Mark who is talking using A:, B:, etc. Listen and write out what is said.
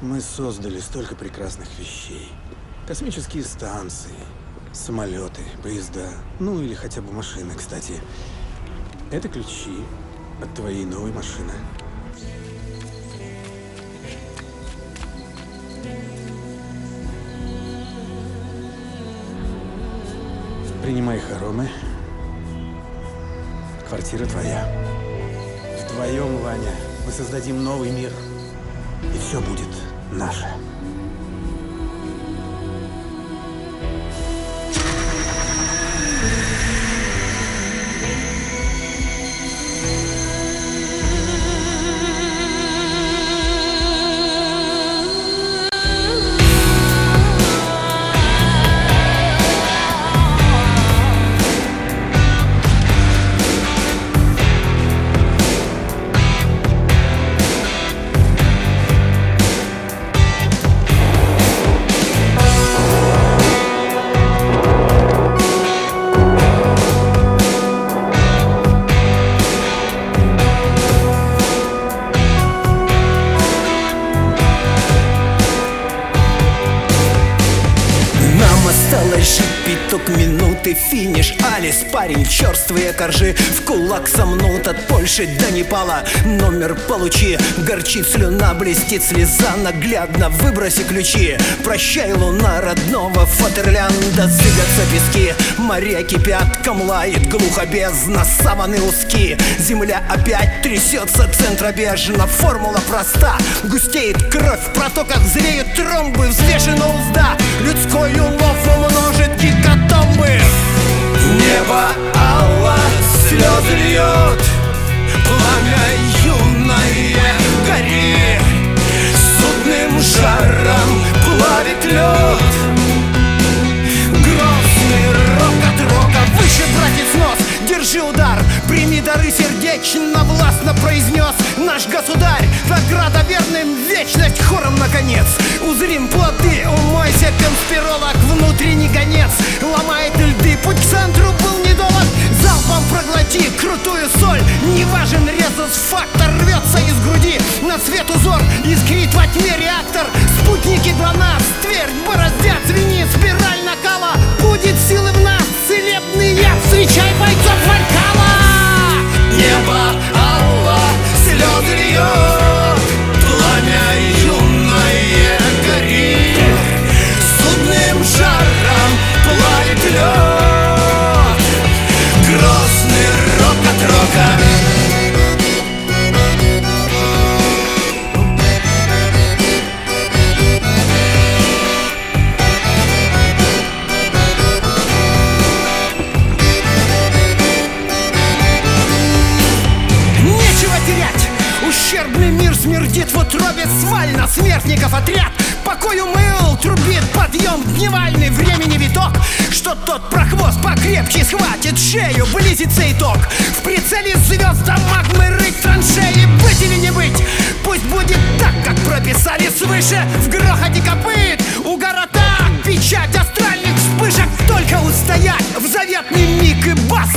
A: Мы создали столько прекрасных вещей. Космические станции, самолеты, поезда, ну или хотя бы машины, кстати. Это ключи от твоей новой машины. Принимай хоромы. Квартира твоя. Вдвоем, Ваня, мы создадим новый мир. И все будет наше.
B: Осталось жить пяток минут и финиш. Алис, парень, черствые коржи в кулак сомнут от Польши до Непала. Номер получи, горчит слюна, блестит слеза наглядно. Выброси ключи, прощай, луна родного Фатерлянда. Зыбятся пески, моря кипят, камлает глухо бездна, саваны узки. Земля опять трясется центробежно. Формула проста, густеет кровь, в протоках зреют тромбы, взвешена узда. Людской улов умножит гекатомбы. Небо алло, слезы льет, пламя юное гори. Судным жаром плавит лед. Грозный рок от рока, выше, братец, нос. Держи удар, прими дары сердечно, властно произнес наш государь. Награда верным, вечность хором наконец. Узрим плоды, умойся, конспиролог, внутренний гонец. Ломает льды, путь к центру был недолог. Залпом проглоти крутую соль, не важен резус-фактор. Рвется из груди на свет узор, искрит во тьме реактор. Спутники для нас, твердь бороздят, звенит спираль накала. Будет силы в нас, целебный яд, встречай бойцов Валькала. Небо алло, слезы льет, пламя юное гори. Судным жаром плавит лед. Грозный рок от рока. Ущербный мир смердит в утробе свально. Смертников отряд покою мыл, трубит подъем дневальный. Времени виток, что тот прохвост покрепче схватит шею. Близится итог, в прицеле звезда магмы рыть траншеи. Быть или не быть, пусть будет так, как прописали свыше. В грохоте копыт у города печать астральных вспышек. Только устоять в заветный миг и бас